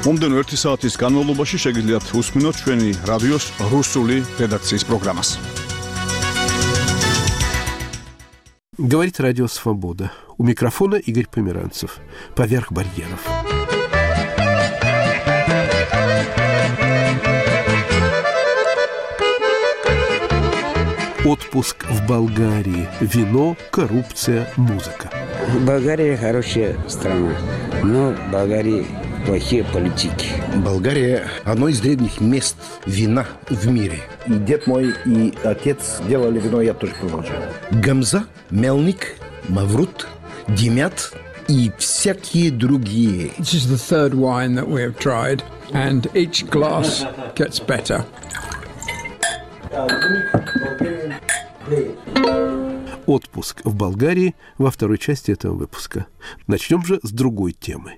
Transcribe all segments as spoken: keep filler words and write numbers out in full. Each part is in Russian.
მომდენო ერთი საათის განმავლობაში შეგიძლიათ უსმინოთ ჩვენი რადიოს რუსული რედაქციის პროგრამას. Говорит Радио Свобода. У микрофона Игорь Померанцев. Поверх барьеров. Отпуск в Болгарии. Вино, коррупция, музыка. Болгария хорошая страна, но в Болгарии плохие политики. Болгария – одно из древних мест вина в мире. И дед мой, и отец делали вино, я тоже продолжаю. Гамза, Мелник, Маврут, Демят и всякие другие. This is the third wine that we have tried, and each glass gets better. Отпуск в Болгарии во второй части этого выпуска. Начнем же с другой темы.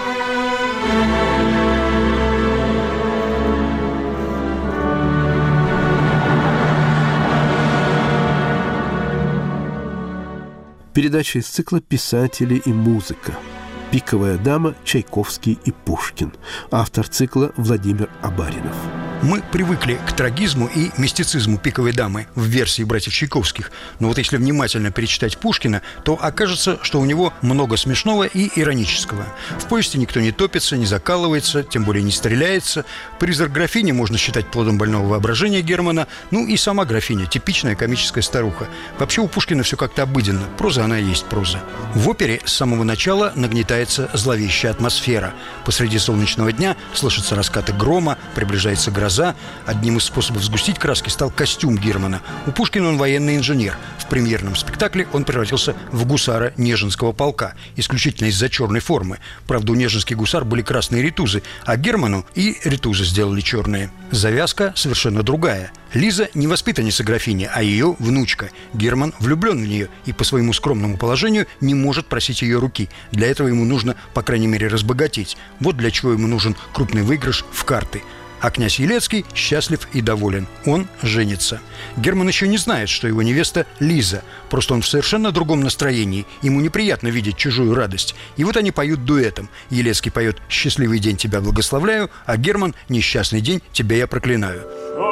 Передача из цикла «Писатели и музыка». «Пиковая дама», Чайковский и Пушкин. Автор цикла Владимир Абаринов. Мы привыкли к трагизму и мистицизму «Пиковой дамы» в версии братьев Чайковских. Но вот если внимательно перечитать Пушкина, то окажется, что у него много смешного и иронического. В повести никто не топится, не закалывается, тем более не стреляется. Призрак графини можно считать плодом больного воображения Германа. Ну и сама графиня – типичная комическая старуха. Вообще у Пушкина все как-то обыденно. Проза она и есть проза. В опере с самого начала нагнетается зловещая атмосфера. Посреди солнечного дня слышатся раскаты грома, приближается гроза. Одним из способов сгустить краски стал костюм Германа. У Пушкина он военный инженер. В премьерном спектакле он превратился в гусара Нежинского полка, исключительно из-за черной формы. Правда, у Нежинских гусар были красные ритузы, а Герману и ритузы сделали черные. Завязка совершенно другая. Лиза не воспитанница графини, а ее внучка. Герман влюблен в нее и по своему скромному положению не может просить ее руки. Для этого ему нужно, по крайней мере, разбогатеть. Вот для чего ему нужен крупный выигрыш в карты. А князь Елецкий счастлив и доволен. Он женится. Герман еще не знает, что его невеста Лиза. Просто он в совершенно другом настроении. Ему неприятно видеть чужую радость. И вот они поют дуэтом. Елецкий поет «Счастливый день тебя благословляю», а Герман «Несчастный день тебя я проклинаю».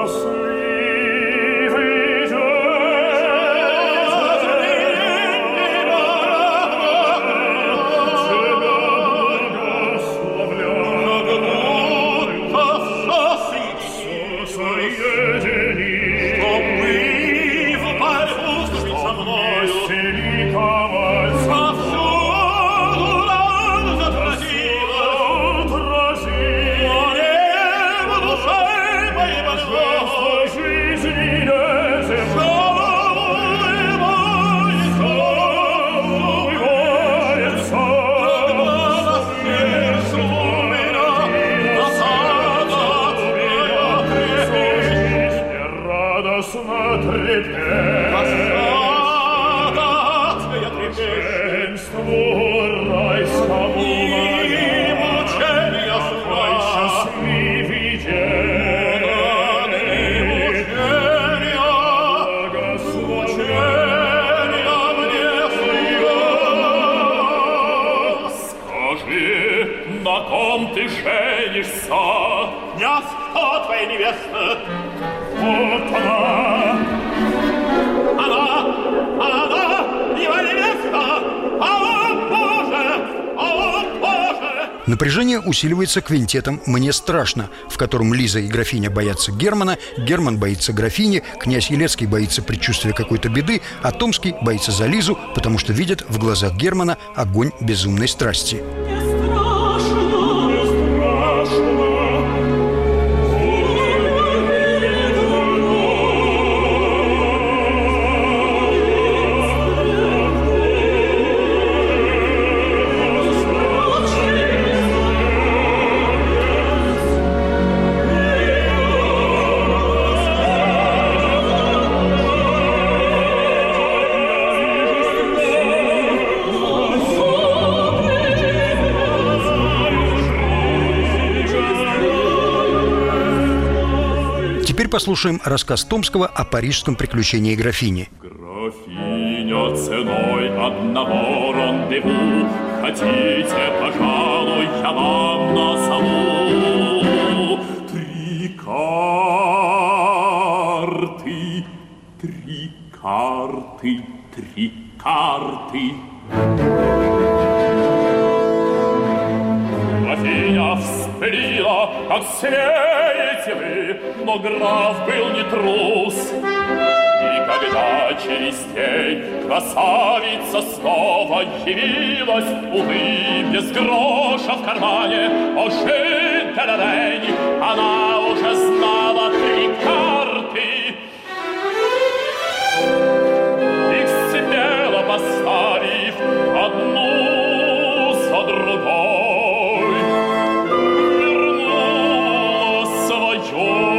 Напряжение усиливается квинтетом «Мне страшно», в котором Лиза и графиня боятся Германа, Герман боится графини, князь Елецкий боится предчувствия какой-то беды, а Томский боится за Лизу, потому что видит в глазах Германа огонь безумной страсти. Теперь послушаем рассказ Томского о парижском приключении графини. Графиня, ценой одного рандеву, хотите, пожалуй, я вам назову. карты. Графиня вспылила, как смеете вы, но граф был не трус. И когда через день красавица снова явилась, увы, без гроша в кармане, о житель, она уже знала три карты. Их смело поставив одну за другой, вернула свое.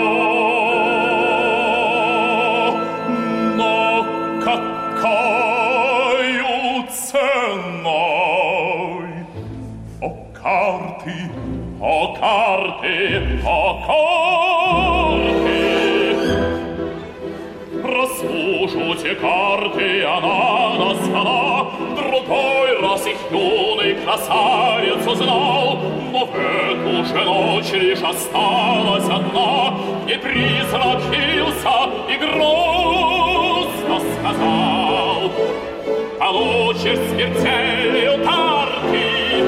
Какою ценой? О, карты, о, карты, о, карты! Прослужу те карты, она назвала, другой раз их юный красавец узнал, но в эту же ночь лишь осталась одна, и призрак явился и грозно сказал: получишь смертельную карты.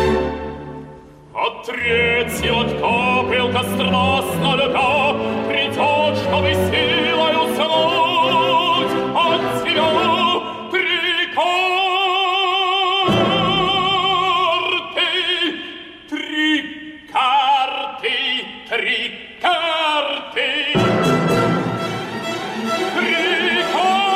От третьего, кто пылко страстно любя, придет, чтобы силой уснуть от тебя три карты, три карты, три карты, три карты.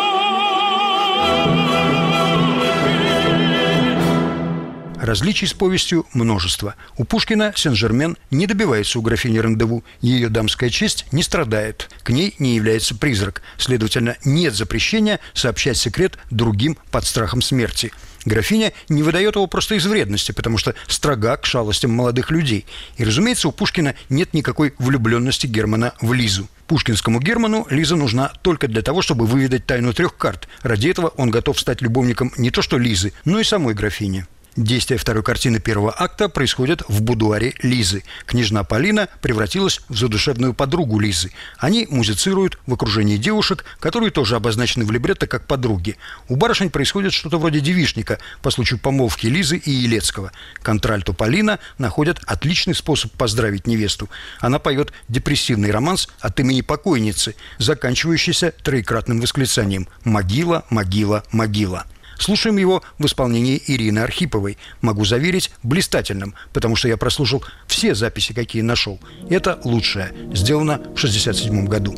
Различий с повестью множество. У Пушкина Сен-Жермен не добивается у графини рандеву. Ее дамская честь не страдает. К ней не является призрак. Следовательно, нет запрещения сообщать секрет другим под страхом смерти. Графиня не выдает его просто из вредности, потому что строга к шалостям молодых людей. И, разумеется, у Пушкина нет никакой влюбленности Германа в Лизу. Пушкинскому Герману Лиза нужна только для того, чтобы выведать тайну трех карт. Ради этого он готов стать любовником не то что Лизы, но и самой графини. Действие второй картины первого акта происходит в будуаре Лизы. Княжна Полина превратилась в задушевную подругу Лизы. Они музицируют в окружении девушек, которые тоже обозначены в либретто как подруги. У барышень происходит что-то вроде девичника по случаю помолвки Лизы и Елецкого. Контральто Полина находит отличный способ поздравить невесту. Она поет депрессивный романс от имени покойницы, заканчивающийся троекратным восклицанием «Могила, могила, могила». Слушаем его в исполнении Ирины Архиповой. Могу заверить, блистательным, потому что я прослушал все записи, какие нашел. Это лучшее. Сделано в шестьдесят седьмом году.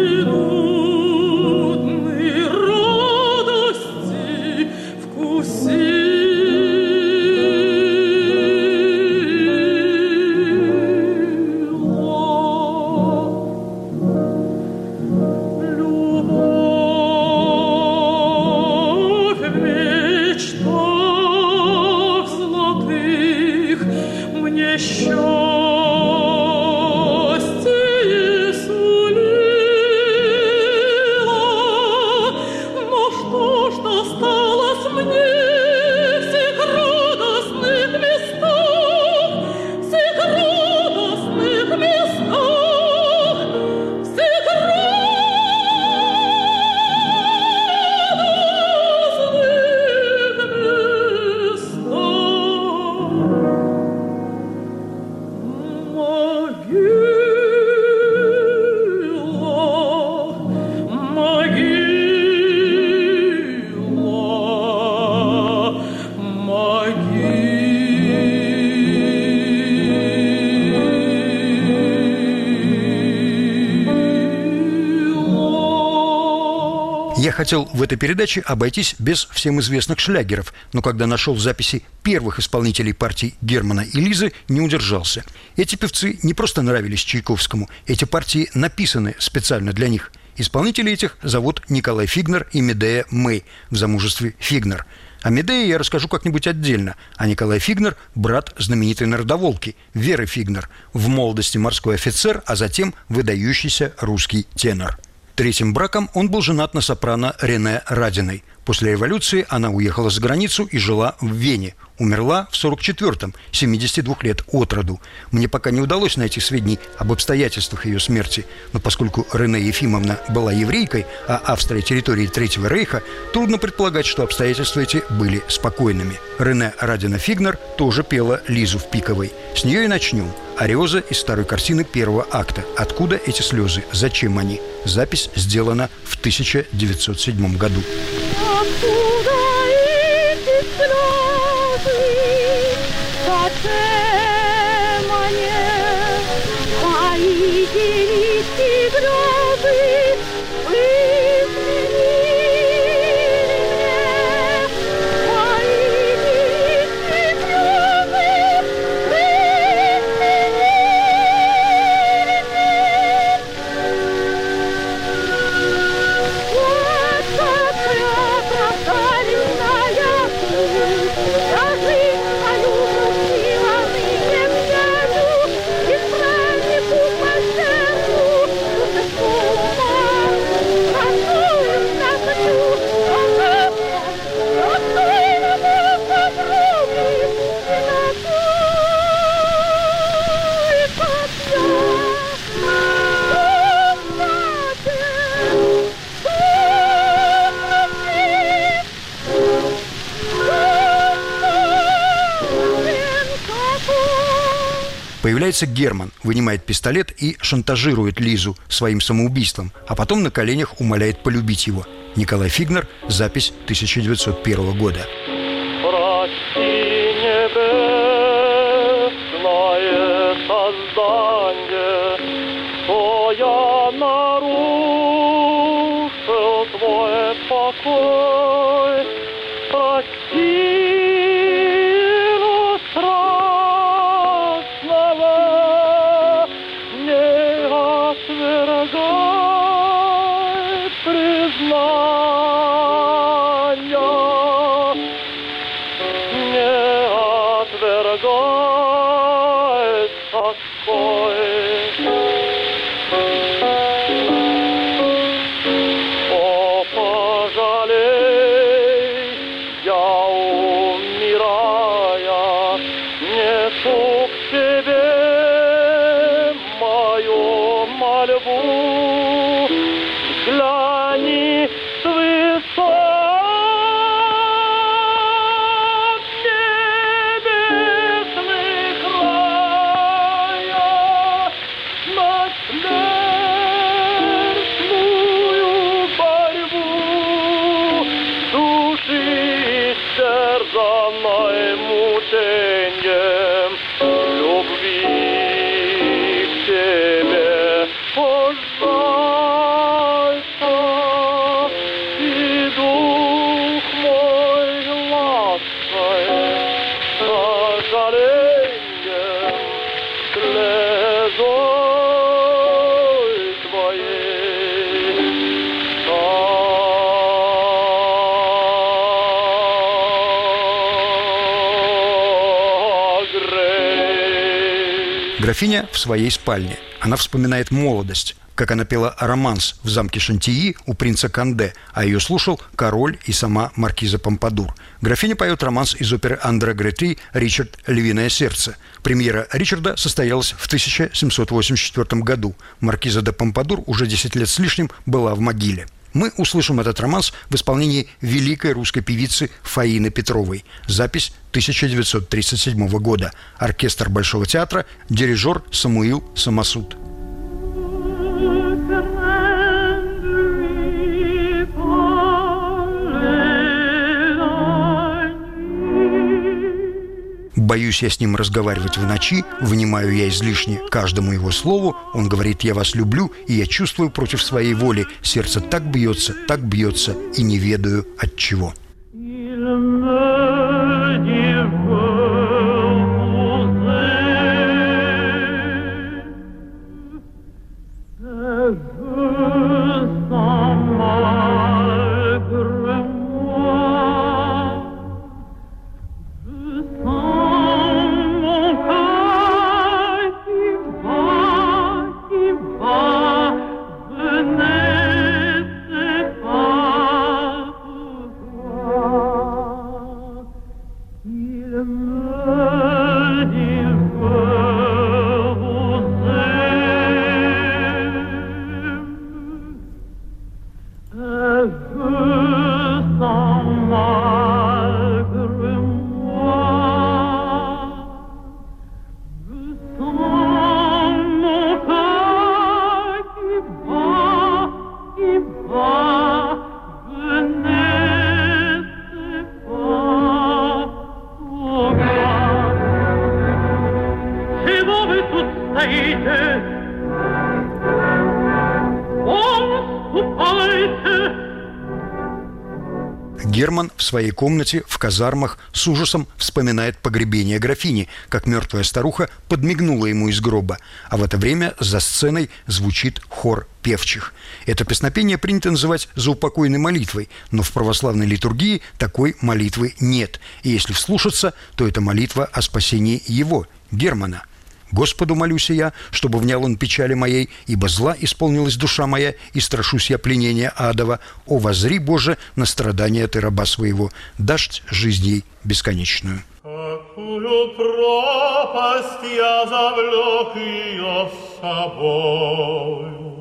Вкус Я хотел в этой передаче обойтись без всем известных шлягеров, но когда нашел записи первых исполнителей партий Германа и Лизы, не удержался. Эти певцы не просто нравились Чайковскому, эти партии написаны специально для них. Исполнителей этих зовут Николай Фигнер и Медея Мэй в замужестве Фигнер. О Медее я расскажу как-нибудь отдельно, а Николай Фигнер – брат знаменитой народоволки Веры Фигнер, в молодости морской офицер, а затем выдающийся русский тенор. Третьим браком он был женат на сопрано Рене Радиной. После революции она уехала за границу и жила в Вене. Умерла в сорок четвёртом, семидесяти двух лет от роду. Мне пока не удалось найти сведений об обстоятельствах ее смерти, но поскольку Рене Ефимовна была еврейкой, а Австрия – территорией Третьего рейха, трудно предполагать, что обстоятельства эти были спокойными. Рене Радина Фигнер тоже пела Лизу в Пиковой. С нее и начнем. Ариоза из старой картины первого акта. Откуда эти слезы? Зачем они? Запись сделана в тысяча девятьсот седьмом году. Откуда эти слезы? Зачем они? Мои девичьи грезы изменили мне. Мои девичьи грезы изменили мне. Вот какая красавица путь, я жизнь мою пустила ныне в землю, избраннику по сердцу, душевком, танцуем на хочу, а достойному подруги, и на твой подъем, Появляется Герман, вынимает пистолет и шантажирует Лизу своим самоубийством, а потом на коленях умоляет полюбить его. Николай Фигнер, запись тысяча девятьсот первого года. Прости, небесное создание, что я нарушил твой покой. Прости, но страшного не отвергай признания. Не отвергай тоской. О, пожалей, я умирая, несу к тебе мою мольбу. Взгляни с высот небесных рая на смертную борьбу души и стерзанной мучением любви к тебе. Пожалуйста, и дух мой лаской, сожалением слезой твоей согрей. Графиня в своей спальне. Она вспоминает молодость, как она пела романс в замке Шантии у принца Канде, а ее слушал король и сама маркиза Помпадур. Графиня поет романс из оперы Андре Гретри «Ричард. Львиное сердце». Премьера Ричарда состоялась в тысяча семьсот восемьдесят четвёртом году. Маркиза де Помпадур уже десять лет с лишним была в могиле. Мы услышим этот романс в исполнении великой русской певицы Фаины Петровой. Запись тысяча девятьсот тридцать седьмого года. Оркестр Большого театра, дирижер Самуил Самосуд. Боюсь я с ним разговаривать в ночи, внимаю я излишне каждому его слову. Он говорит: я вас люблю, и я чувствую против своей воли. Сердце так бьется, так бьется, и не ведаю от чего. Герман в своей комнате в казармах с ужасом вспоминает погребение графини, как мертвая старуха подмигнула ему из гроба, а в это время за сценой звучит хор певчих. Это песнопение принято называть заупокойной молитвой, но в православной литургии такой молитвы нет, и если вслушаться, то это молитва о спасении его, Германа. «Господу молюся я, чтобы внял он печали моей, ибо зла исполнилась душа моя, и страшусь я пленения адова. О, возри, Боже, на страдания ты раба своего, дашь жизнь ей бесконечную». Какую пропасть я завлек ее с собою.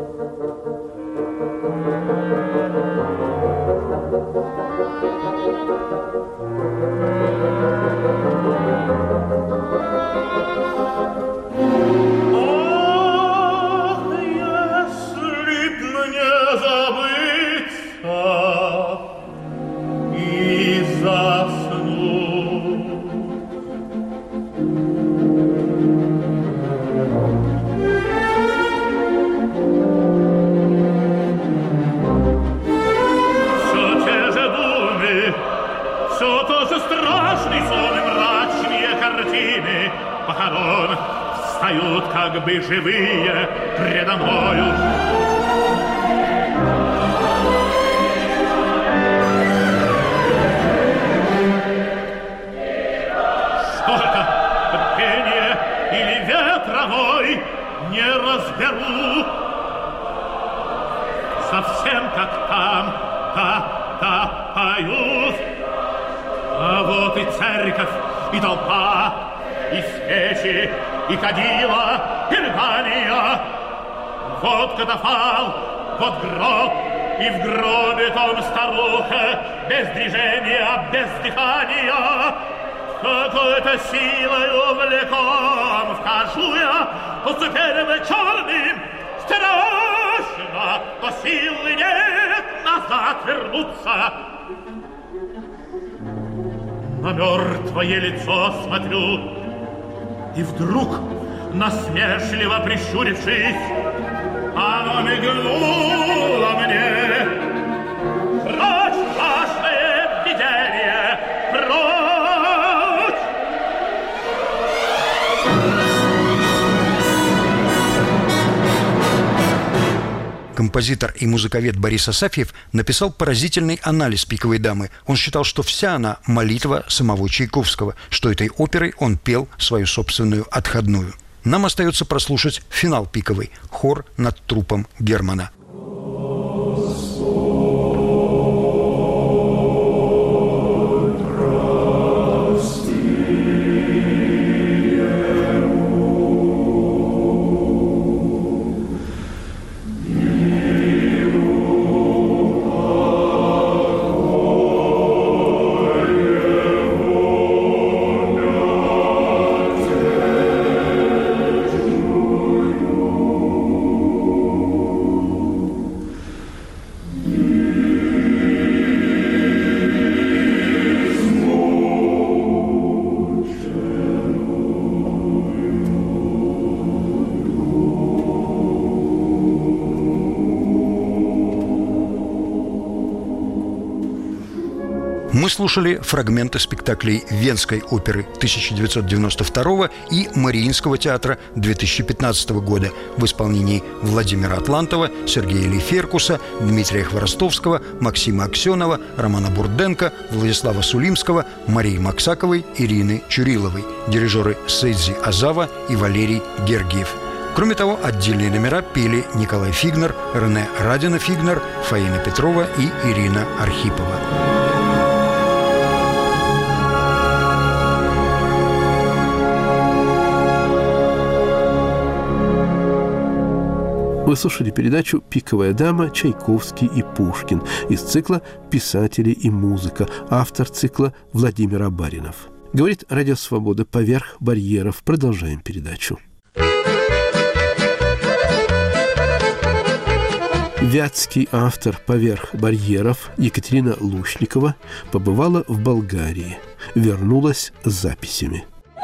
Встают как бы живые предо мною. Что это, пение или ветровой, не разберу. Совсем как там, та-та поют. А вот и церковь, и толпа, и свечи, и кадила, и рыдания. Вот катафал, вот гроб, и в гробе том старуха, без движения, без дыхания. Какой-то силой увлеком вхожу я по ступеням черным. Страшно, но силы нет назад вернуться. На мертвое лицо смотрю, и вдруг, насмешливо прищурившись, оно мигнуло мне. Прочь, страшное видение, прочь! Композитор и музыковед Борис Асафьев написал поразительный анализ «Пиковой дамы». Он считал, что вся она – молитва самого Чайковского, что этой оперой он пел свою собственную отходную. Нам остается прослушать финал «Пиковой» – хор над трупом Германа. Мы слушали фрагменты спектаклей Венской оперы тысяча девятьсот девяносто второго и Мариинского театра две тысячи пятнадцатого года в исполнении Владимира Атлантова, Сергея Лейферкуса, Дмитрия Хворостовского, Максима Аксенова, Романа Бурденко, Владислава Сулимского, Марии Максаковой, Ирины Чуриловой, дирижеры Сейдзи Азава и Валерий Гергиев. Кроме того, отдельные номера пели Николай Фигнер, Рене Радина-Фигнер, Фаина Петрова и Ирина Архипова. Вы слушали передачу «Пиковая дама. Чайковский и Пушкин» из цикла «Писатели и музыка», автор цикла Владимир Абаринов. Говорит Радио Свобода «Поверх барьеров». Продолжаем передачу. Вятский автор «Поверх барьеров» Екатерина Лушникова побывала в Болгарии, вернулась с записями.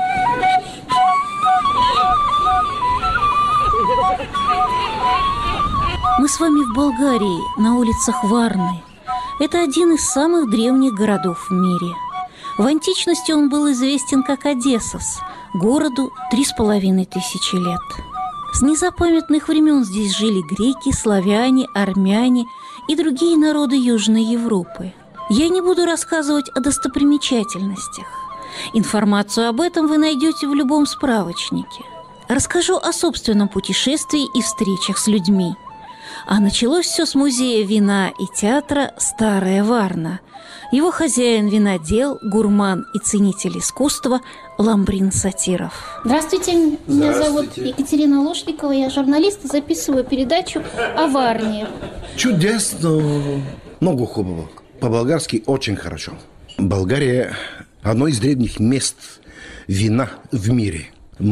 Мы с вами в Болгарии, на улицах Варны. Это один из самых древних городов в мире. В античности он был известен как Одессос, городу три с половиной тысячи лет. С незапамятных времен здесь жили греки, славяне, армяне и другие народы Южной Европы. Я не буду рассказывать о достопримечательностях. Информацию об этом вы найдете в любом справочнике. Расскажу о собственном путешествии и встречах с людьми. А началось все с музея вина и театра «Старая Варна». Его хозяин винодел, гурман и ценитель искусства Ламбрин Сатиров. Здравствуйте, меня зовут Екатерина Лушникова, я журналист и записываю передачу о Варне. Чудесно, много хубаво. По-болгарски очень хорошо. Болгария – одно из древних мест вина в мире.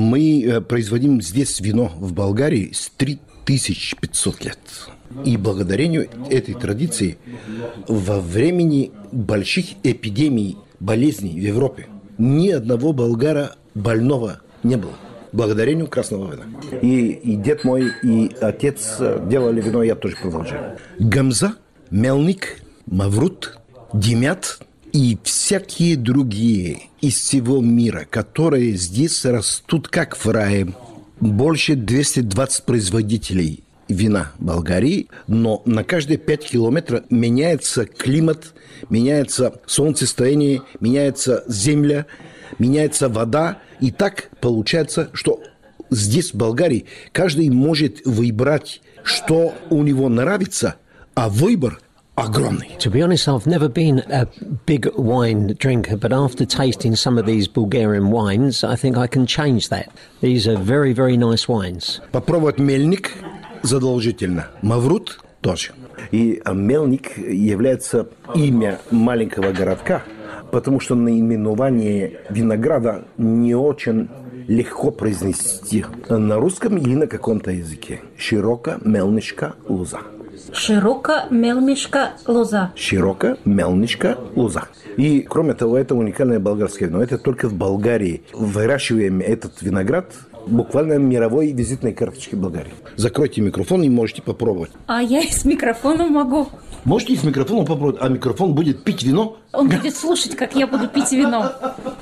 Мы производим здесь вино в Болгарии с три тысячи пятьсот лет. И благодарению этой традиции во времени больших эпидемий болезней в Европе ни одного болгара больного не было. Благодарению красного вина. И, и дед мой, и отец делали вино, я тоже продолжаю. Гамза, Мелник, Маврут, Демят и всякие другие из всего мира, которые здесь растут как в рае. Больше двести двадцать производителей вина Болгарии, но на каждые пять километров меняется климат, меняется солнцестояние, меняется земля, меняется вода. И так получается, что здесь, в Болгарии, каждый может выбрать, что у него нравится, а выбор огромный. To be honest, I've never been a big wine drinker, but after tasting some of these Bulgarian wines, I think I can change that. These are very, very nice wines. Попробовать Мельник задолжительно, Маврут тоже. И Мелник является имя маленького городка, потому что наименование винограда не очень легко произнести на русском или на каком-то языке. Широко мелничка лоза. Широко мелмишка лоза. Широко мелничка лоза. И, кроме того, это уникальное болгарское вино. Это только в Болгарии выращиваем этот виноград, буквально мировой визитной карточки Болгарии. Закройте микрофон и можете попробовать. А я и с микрофоном могу. Можете и с микрофоном попробовать, а микрофон будет пить вино? Он будет слушать, как я буду пить вино.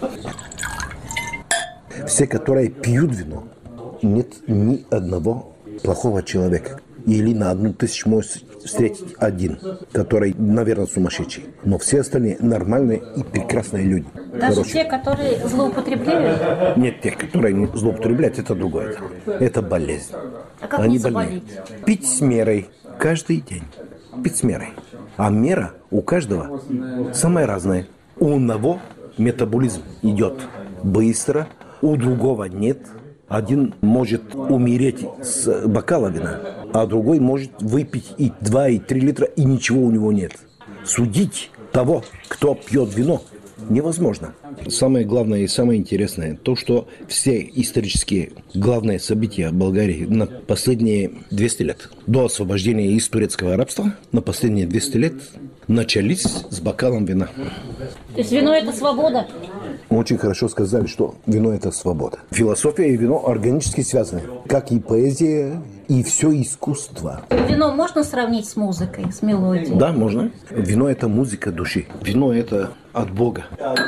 Все, которые пьют вино, нет ни одного плохого человека. Или на одну тысячу может встретить один, который, наверное, сумасшедший. Но все остальные нормальные и прекрасные люди. Даже Короче, те, которые злоупотребляют? Нет, тех, которые не злоупотребляют, это другое. Это болезнь. А как Они не заболеть? больные. Пить с мерой каждый день. Пить с мерой. А мера у каждого самая разная. У одного метаболизм идет быстро, у другого нет. Один может умереть с бокала вина, а другой может выпить и два, и три литра, и ничего у него нет. Судить того, кто пьет вино, невозможно. Самое главное и самое интересное, то, что все исторические главные события в Болгарии на последние двести лет, до освобождения из турецкого рабства, на последние двести лет начались с бокалом вина. То есть вино – это свобода? Очень хорошо сказали, что вино – это свобода. Философия и вино органически связаны. Как и поэзия, и все искусство. Вино можно сравнить с музыкой, с мелодией? Да, можно. Вино – это музыка души. Вино – это от Бога.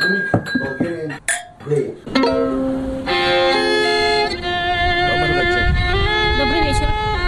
Добрый вечер.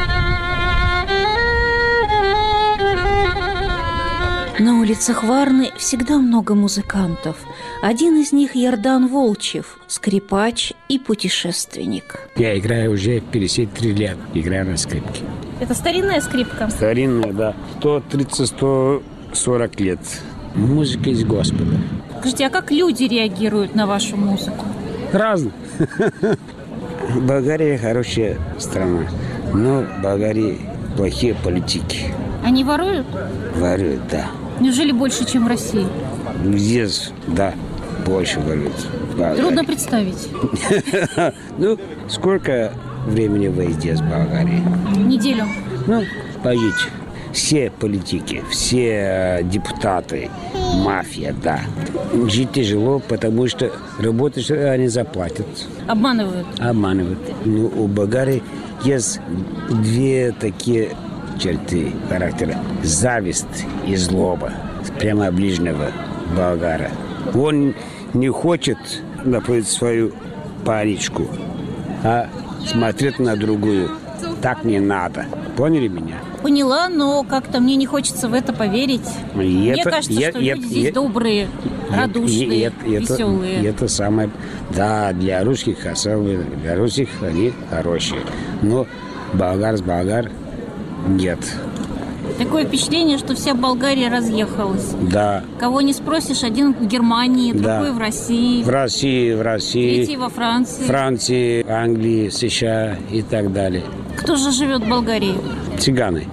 На улицах Варны всегда много музыкантов. Один из них Ярдан Волчев, скрипач и путешественник. Я играю уже пятьдесят три лет, играю на скрипке. Это старинная скрипка? Старинная, да. сто тридцать - сто сорок лет. Музыка из Господа. Скажите, а как люди реагируют на вашу музыку? Разно. Болгария хорошая страна, но в Болгарии плохие политики. Они воруют? Воруют, да. Неужели больше, чем в России? Здесь, да, больше воруют. Трудно представить. Ну, сколько времени вы здесь, в Болгарии? Неделю. Ну, пойдите. Все политики, все депутаты, мафия, да. Жить тяжело, потому что работаешь, они заплатят. Обманывают? Обманывают. Ну, у Болгарии есть две такие черты характера. Зависть и злоба. Прямо ближнего болгара. Он не хочет напротив свою паричку, а смотреть на другую. Так не надо. Поняли меня? Поняла, но как-то мне не хочется в это поверить. И мне это, кажется, я, что я, люди я, здесь я, добрые, я, радушные, я, я, веселые. Это, это самое... Да, для русских особенно. Для русских они хорошие. Но болгар с болгар нет. Такое впечатление, что вся Болгария разъехалась. Да. Кого не спросишь, один в Германии, да. другой в России. В России, в России. Третий во Франции. Франции, Англии, США и так далее. Кто же живет в Болгарии? Цыганы.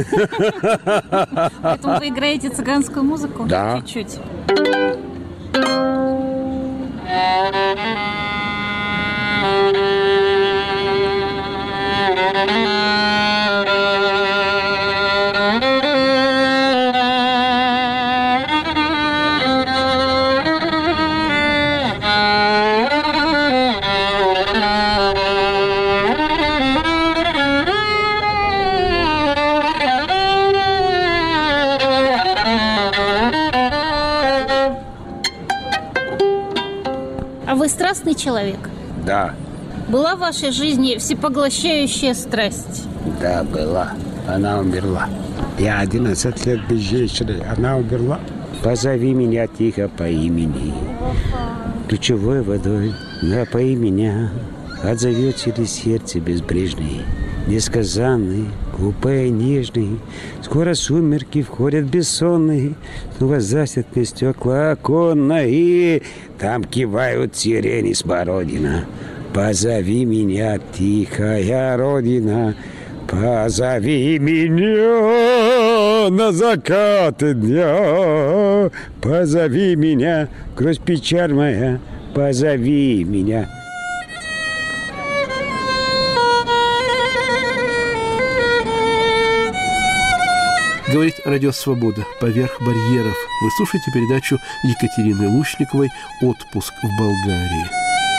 Поэтому вы играете цыганскую музыку? Да. Чуть-чуть. Вы страстный человек? Да. Была в вашей жизни всепоглощающая страсть? Да, была. Она умерла. Я одиннадцать лет без женщины. Она умерла. Позови меня тихо по имени. Ключевой водой напои меня. Отзовется ли сердце безбрежное, несказанный, глупый, нежный. Скоро сумерки входят бессонные, снова засветны стекла оконные. Там кивают сирени смородина. Позови меня, тихая родина, позови меня на закаты дня. Позови меня, грусть печаль моя, позови меня. Говорит Радио Свобода. Поверх барьеров. Вы слушаете передачу Екатерины Лучниковой «Отпуск в Болгарии».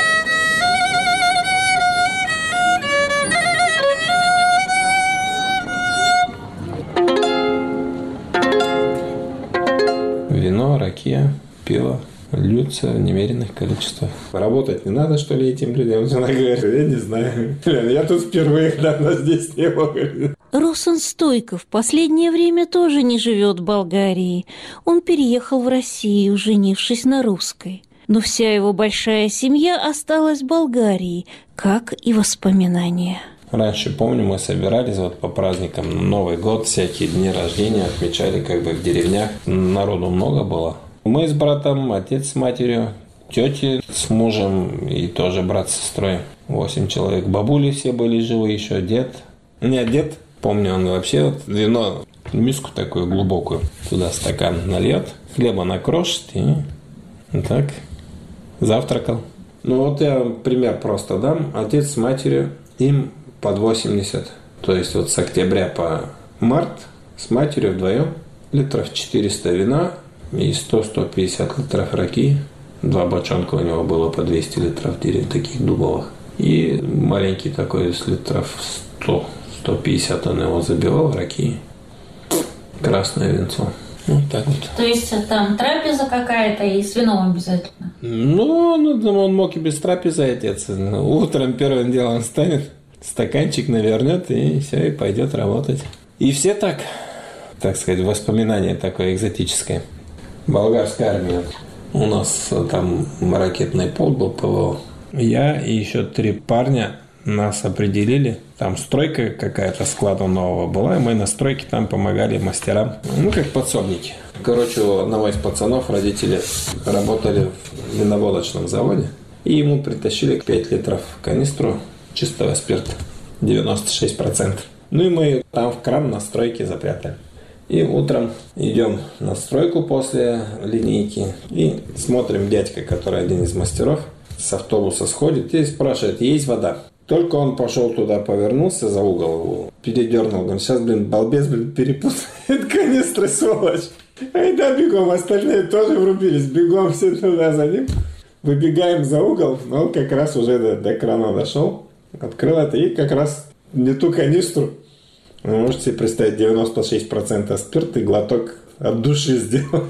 Вино, ракия, пиво льются в немеренных количествах. Работать не надо, что ли, этим людям? Она говорит, я не знаю. Я тут впервые, давно здесь не был. Руслан Стойков в последнее время тоже не живет в Болгарии. Он переехал в Россию, женившись на русской. Но вся его большая семья осталась в Болгарии, как и воспоминания. Раньше, помню, мы собирались вот по праздникам, Новый год, всякие дни рождения отмечали как бы в деревнях. Народу много было. Мы с братом, отец с матерью, тети с мужем и тоже брат с сестрой. Восемь человек. Бабули все были живы, еще дед. Нет, дед, помню, он вообще вот вино, миску такую глубокую, туда стакан нальет, хлеба накрошит и вот так завтракал. Ну вот я пример просто дам. Отец с матерью, им под восемьдесят. То есть вот с октября по март с матерью вдвоем литров четыреста вина и сто - сто пятьдесят литров раки. Два бочонка у него было по двести литров, таких дубовых. И маленький такой с литров сто - сто пятьдесят он его забивал, раки. Красное винцо. Вот так вот. То есть там трапеза какая-то и с вином обязательно? Ну, ну, он мог и без трапезы, отец. Утром первым делом встанет, стаканчик навернет и все, и пойдет работать. И все так, так сказать, воспоминание такое экзотическое. Болгарская армия. У нас там ракетный полк был, ПВО. Я и еще три парня нас определили. Там стройка какая-то склада нового была, и мы на стройке там помогали мастерам. Ну, как подсобники. Короче, у одного из пацанов родители работали в виноводочном заводе. И ему притащили пять литров канистру чистого спирта. девяносто шесть процентов. Ну и мы там в кран на стройке запрятали. И утром идем на стройку после линейки. И смотрим, дядька, который один из мастеров, с автобуса сходит и спрашивает, есть вода? Только он пошел туда, повернулся за угол, передернул. Говорит, сейчас, блин, балбес, блин, перепутает канистры, сволочь. Айда бегом, остальные тоже врубились. Бегом все туда за ним. Выбегаем за угол, но он как раз уже до, до крана дошел. Открыл это и как раз не ту канистру. Вы можете себе представить, девяносто шесть процентов спирта и глоток от души сделать.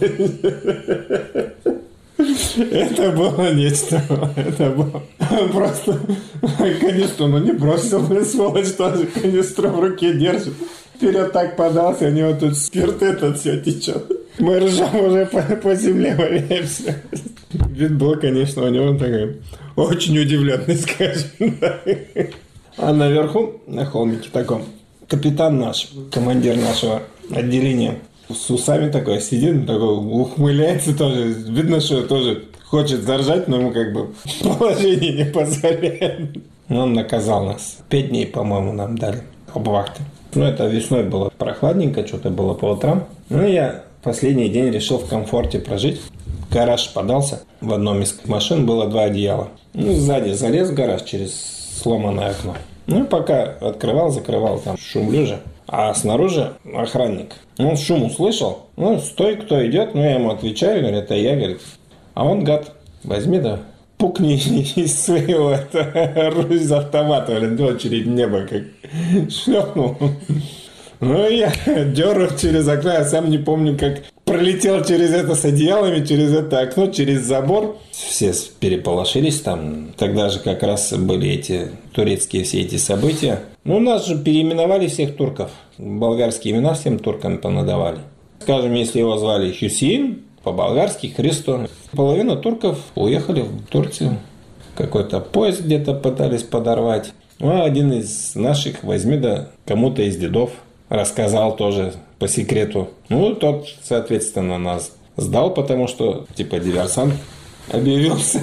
Это было нечто. Это было просто канистру, ну не бросил, блин, сволочь, тоже канистру в руке держит. Вперед так подался, у него тут спирт этот все течет. Мы ржем уже по, по земле валяемся. Вид был, конечно, у него такой очень удивленный, скажем. А наверху, на холмике таком, капитан наш, командир нашего отделения, с усами такой сидит, такой ухмыляется тоже. Видно, что тоже хочет заржать, но ему как бы положение не позволяет. Он наказал нас. Пять дней, по-моему, нам дали обвахты. Ну, это весной было прохладненько, что-то было по утрам. Ну, я последний день решил в комфорте прожить. В гараж подался. В одном из машин было два одеяла. Ну, сзади залез в гараж через сломанное окно. Ну, пока открывал, закрывал, там шумлю же. А снаружи охранник. Он шум услышал. Ну, стой, кто идет. Ну, я ему отвечаю, говорит, это я, говорит. А он, гад, возьми да пукни из своего из автомата, блин, очередь в небо как шлепнул. Ну, я дернул через окно, я сам не помню, как пролетел через это с одеялами, через это окно, через забор. Все переполошились там. Тогда же как раз были эти турецкие все эти события. Ну, у нас же переименовали всех турков. Болгарские имена всем туркам понадавали. Скажем, если его звали Хюсейн, по-болгарски Христо. Половина турков уехали в Турцию. Какой-то поезд где-то пытались подорвать. Ну, а один из наших, возьми да кому-то из дедов, рассказал тоже по секрету. Ну, тот, соответственно, нас сдал, потому что, типа, диверсант объявился.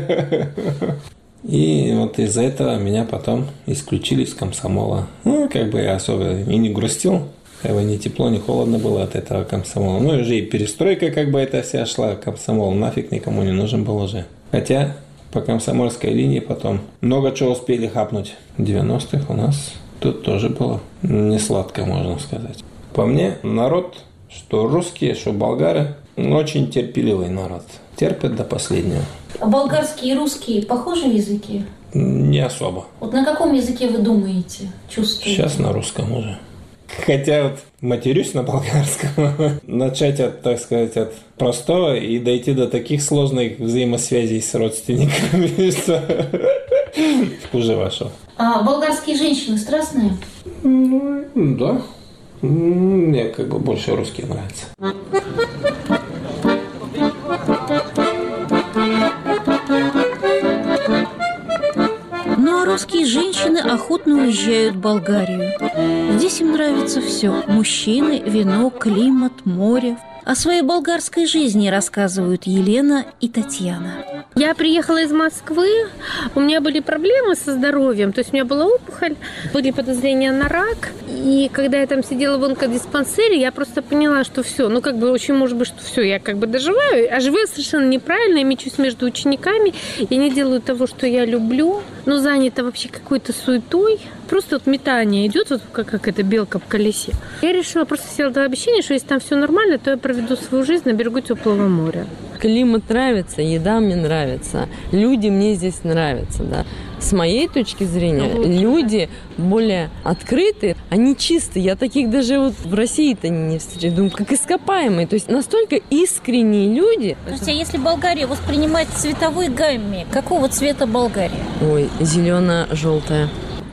И вот из-за этого меня потом исключили из комсомола. Ну, как бы я особо и не грустил. Как бы ни тепло, ни холодно было от этого комсомола. Ну, и уже и перестройка как бы эта вся шла. Комсомол нафиг никому не нужен был уже. Хотя по комсомольской линии потом много чего успели хапнуть. В девяностых у нас тут тоже было не сладко, можно сказать. По мне, народ, что русские, что болгары, очень терпеливый народ. Терпят до последнего. А болгарские и русские похожие языки? Не особо. Вот на каком языке вы думаете, чувствуете? Сейчас на русском уже. Хотя вот матерюсь на болгарском. Начать от, так сказать, от простого и дойти до таких сложных взаимосвязей с родственниками, что хуже вашего. А болгарские женщины страстные? Ну, да. Мне как бы больше русские нравятся. Ну а русские женщины охотно уезжают в Болгарию. Здесь им нравится все: мужчины, вино, климат, море. О своей болгарской жизни рассказывают Елена и Татьяна. Я приехала из Москвы, у меня были проблемы со здоровьем, то есть у меня была опухоль, были подозрения на рак. И когда я там сидела в онкодиспансере, я просто поняла, что все, ну как бы очень может быть, что все, я как бы доживаю, а живу я совершенно неправильно, я мечусь между учениками, я не делаю того, что я люблю, но занята вообще какой-то суетой. Просто вот метание идет, вот как, как эта белка в колесе. Я решила, просто сделать обещание, что если там все нормально, то я проведу свою жизнь на берегу теплого моря. Климат нравится, еда мне нравится, люди мне здесь нравятся, да. С моей точки зрения, люди более открытые, они чистые. Я таких даже вот в России-то не встречаю, думаю, как ископаемые. То есть настолько искренние люди. Слушайте, а если Болгарию воспринимать в цветовой гамме, какого цвета Болгария? Ой, зелено-желтая.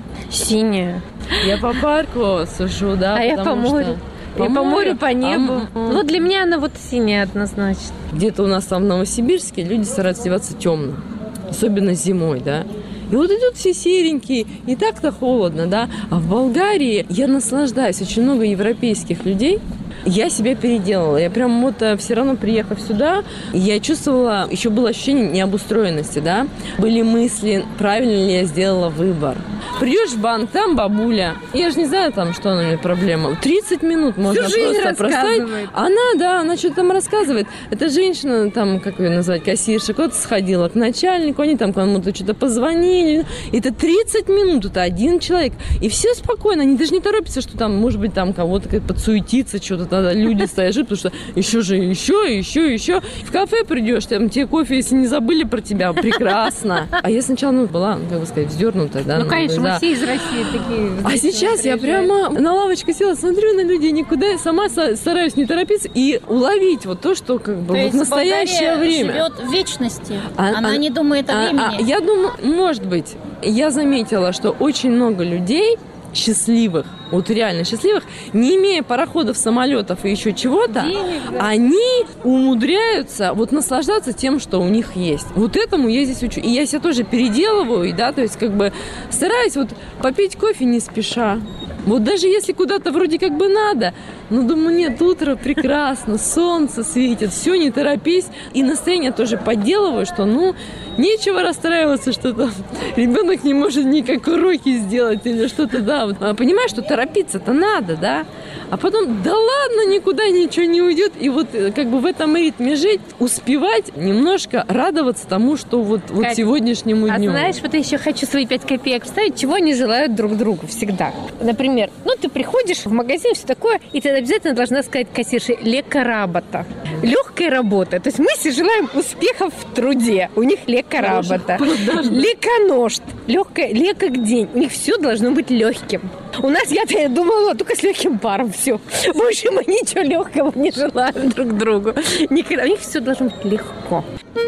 Синяя. Я по парку сужу, да. А я по морю. По и морю, по морю, по небу. А, ну, вот для меня она вот синяя однозначно. Где-то у нас там в Новосибирске люди стараются одеваться темно. Особенно зимой, да. И вот идут все серенькие, и так-то холодно, да. А в Болгарии я наслаждаюсь. Очень много европейских людей. Я себя переделала. Я прям вот все равно, приехав сюда, я чувствовала, еще было ощущение необустроенности, да. Были мысли, правильно ли я сделала выбор. Придешь в банк, там бабуля. Я же не знаю, там, что она у меня проблема. тридцать минут можно просто простоять. Она, да, она что-то там рассказывает. Эта женщина, там, как ее назвать, кассирша, куда-то сходила к начальнику, они там кому-то что-то позвонили. Это тридцать минут, это один человек. И все спокойно, они даже не торопятся, что там, может быть, там кого-то подсуетиться, что-то тогда люди стоят, ждут, потому что еще же, еще, еще, еще. В кафе придешь, там тебе кофе, если не забыли про тебя, прекрасно. А я сначала, ну, была, как бы сказать, вздернутая, да. Ну, конечно, да. мы все из России такие. А сейчас я прямо на лавочку села, смотрю на людей, никуда, я сама стараюсь не торопиться и уловить вот то, что как бы вот в настоящее время. Живет в вечности, а, она а, не думает о а, времени. А, я думаю, может быть, я заметила, что очень много людей счастливых, вот реально счастливых, не имея пароходов, самолетов и еще чего-то, денег, да. Они умудряются вот наслаждаться тем, что у них есть. Вот этому я здесь учу. И я себя тоже переделываю, да, то есть как бы стараюсь вот попить кофе не спеша. Вот даже если куда-то вроде как бы надо, но думаю, нет, утро прекрасно, солнце светит, все, не торопись. И настроение тоже подделываю, что, ну, нечего расстраиваться, что там ребенок не может никак уроки сделать или что-то, да. Вот. А понимаешь, что торопиться-то надо, да? А потом, да ладно, никуда ничего не уйдет. И вот как бы в этом ритме жить, успевать немножко радоваться тому, что вот, вот сегодняшнему а дню. А знаешь, вот я еще хочу свои пять копеек вставить, чего они желают друг другу всегда. Например, ну ты приходишь в магазин, все такое, и ты обязательно должна сказать кассирше «лека работа». Легкая работа. То есть мы все желаем успехов в труде. У них лека работа. Леконожд. Легкая, легкий день. У них все должно быть легким. У нас, я-то я думала, только с легким паром все. Больше мы ничего легкого не желаем друг другу. Никогда. У них все должно быть легко.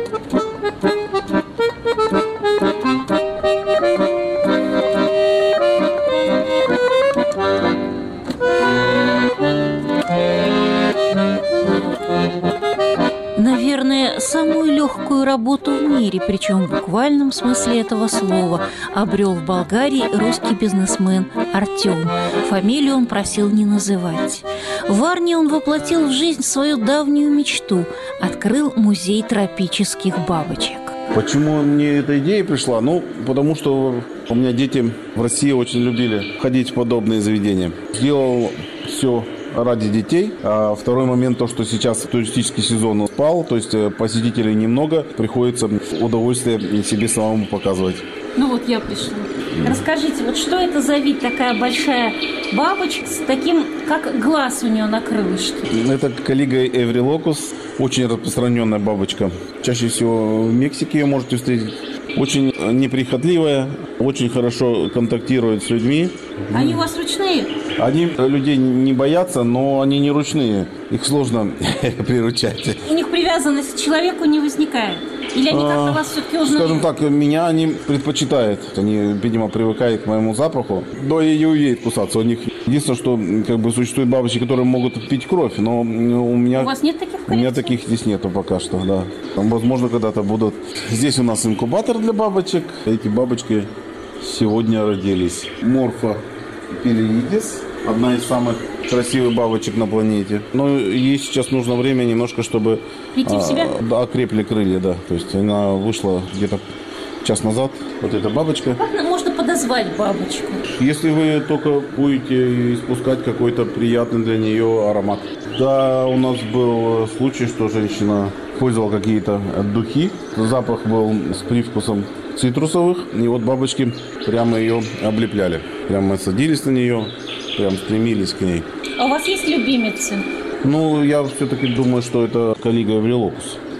Наверное, самую легкую работу в мире, причем в буквальном смысле этого слова, обрел в Болгарии русский бизнесмен Артем. Фамилию он просил не называть. В Варне он воплотил в жизнь свою давнюю мечту – открыл музей тропических бабочек. Почему мне эта идея пришла? Ну, потому что у меня дети в России очень любили ходить в подобные заведения. Сделал все ради детей. А второй момент, то, что сейчас туристический сезон спал, то есть посетителей немного, приходится удовольствие себе самому показывать. Ну вот я пришла. Расскажите, вот что это за вид, такая большая бабочка с таким, как глаз у нее на крылышке? Это Калига эврилокус, очень распространенная бабочка. Чаще всего в Мексике ее можете встретить. Очень неприхотливая, очень хорошо контактирует с людьми. Они у вас ручные? Они людей не боятся, но они не ручные. Их сложно приручать. У них привязанность к человеку не возникает? Или они как-то вас все-таки узнают? Скажем так, меня они предпочитают. Они, видимо, привыкают к моему запаху. Да и не умеют кусаться. У них единственное, что как бы существуют бабочки, которые могут пить кровь, но у меня... У вас нет таких У меня таких здесь нету пока что, да. Там, возможно, когда-то будут. Здесь у нас инкубатор для бабочек. Эти бабочки сегодня родились. Морфа пелеидис. Одна из самых красивых бабочек на планете. Но ей сейчас нужно время немножко, чтобы прийти в себя? А, окрепли крылья, да. То есть она вышла где-то час назад. Вот эта бабочка. Как можно подозвать бабочку? Если вы только будете испускать какой-то приятный для нее аромат. Да, у нас был случай, что женщина использовала какие-то духи. Запах был с привкусом цитрусовых. И вот бабочки прямо ее облепляли. Прямо садились на нее. Прям стремились к ней. А у вас есть любимицы? Ну, я все-таки думаю, что это Калига эврилокус.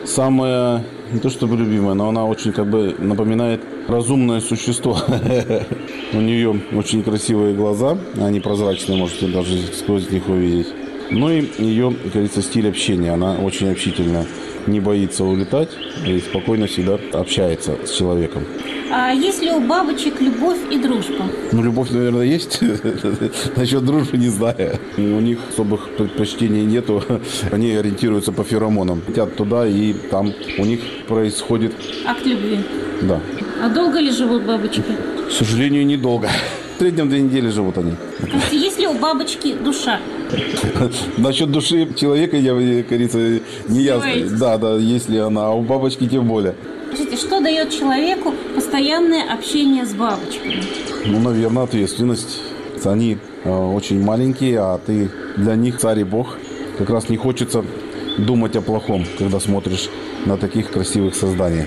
самая, не то чтобы любимая, но она очень как бы напоминает разумное существо. У нее очень красивые глаза, они прозрачные, можете даже сквозь них увидеть. Ну и ее, как говорится, стиль общения, она очень общительная, не боится улетать и спокойно всегда общается с человеком. А есть ли у бабочек любовь и дружба? Ну, любовь, наверное, есть. Насчет дружбы не знаю. У них особых предпочтений нету. Они ориентируются по феромонам. Летят туда, и там у них происходит... Акт любви. Да. А долго ли живут бабочки? К сожалению, недолго. В среднем две недели живут они. Скажите, есть ли у бабочки душа? Насчет души человека, я, как говорится, не ясно. Да, да, есть ли она, а у бабочки тем более. Скажите, что дает человеку постоянное общение с бабочками? Ну, наверное, ответственность. Они э, очень маленькие, а ты для них царь и бог. Как раз не хочется думать о плохом, когда смотришь на таких красивых созданий.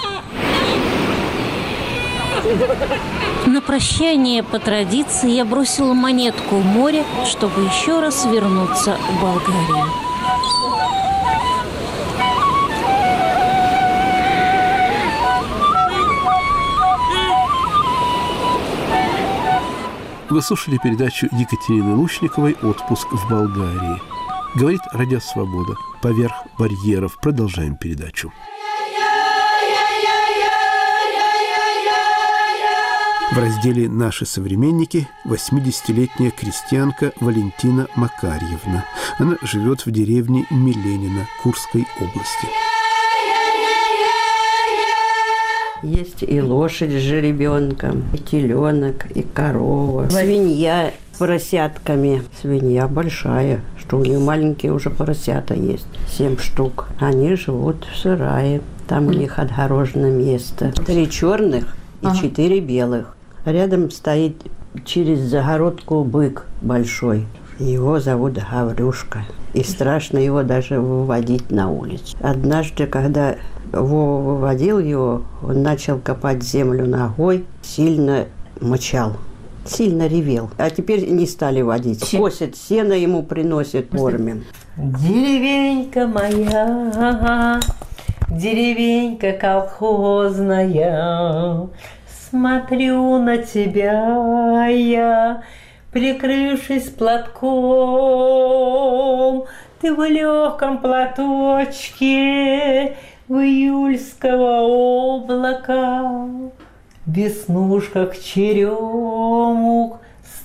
На прощание по традиции я бросила монетку в море, чтобы еще раз вернуться в Болгарию. Вы слушали передачу Екатерины Лушниковой «Отпуск в Болгарии». Говорит Радио Свобода. Поверх барьеров. Продолжаем передачу. В разделе «Наши современники» восьмидесятилетняя крестьянка Валентина Макарьевна. Она живет в деревне Миленина Курской области. Есть и лошадь с жеребенком, и теленок, и корова, свинья с поросятками. Свинья большая, что у нее маленькие уже поросята есть, семь штук. Они живут в сарае, там у них отгорожено место. Три черных и ага. четыре белых. Рядом стоит через загородку бык большой. Его зовут Гаврюшка. И страшно его даже выводить на улицу. Однажды, когда Вова выводил его, он начал копать землю ногой, сильно мычал, сильно ревел. А теперь не стали водить. Косят сено, ему приносят, кормим. Деревенька моя, деревенька колхозная, смотрю на тебя я, прикрывшись платком, ты в легком платочке в июльского облака, в веснушках черемух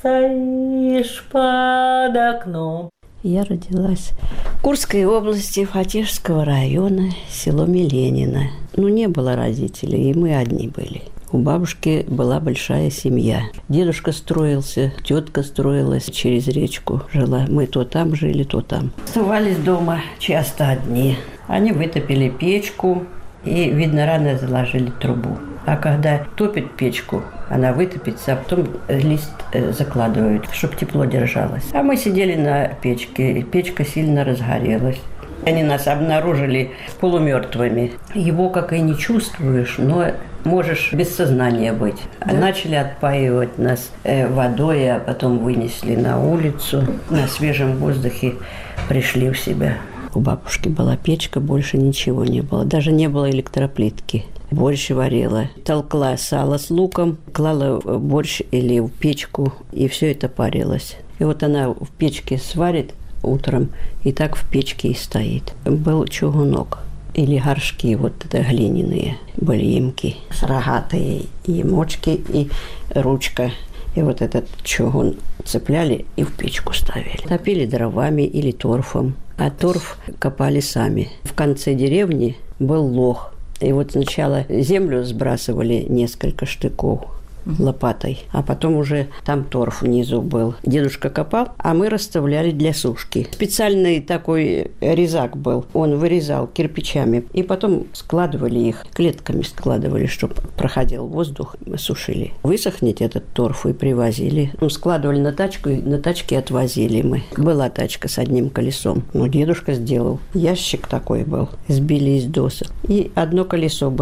стоишь под окном. Я родилась в Курской области, Фатишского района, село Миленина. Ну, не было родителей, и мы одни были. У бабушки была большая семья. Дедушка строился, тетка строилась, через речку жила. Мы то там жили, то там. Оставались дома часто одни. Они вытопили печку и, видно, рано заложили трубу. А когда топят печку, она вытопится, а потом лист закладывают, чтобы тепло держалось. А мы сидели на печке, и печка сильно разгорелась. Они нас обнаружили полумертвыми. Его как и не чувствуешь, но можешь без сознания быть. Да? Начали отпаивать нас водой, а потом вынесли на улицу. На свежем воздухе пришли в себя. У бабушки была печка, больше ничего не было. Даже не было электроплитки. Борщ варила. Толкла сало с луком, клала борщ или в печку, и все это парилось. И вот она в печке сварит утром, и так в печке и стоит. Был чугунок или горшки, вот это глиняные, были ямки, рогатые ямочки и ручка. И вот этот чугун цепляли и в печку ставили. Топили дровами или торфом, а торф копали сами. В конце деревни был лог. И вот сначала землю сбрасывали несколько штыков лопатой, а потом уже там торф внизу был. Дедушка копал, а мы расставляли для сушки. Специальный такой резак был. Он вырезал кирпичами, и потом складывали их, клетками складывали, чтобы проходил воздух, сушили. Высохнет этот торф и привозили. Ну, складывали на тачку, и на тачке отвозили мы. Была тачка с одним колесом. Ну, дедушка сделал. Ящик такой был. Сбили из досок. И одно колесо было.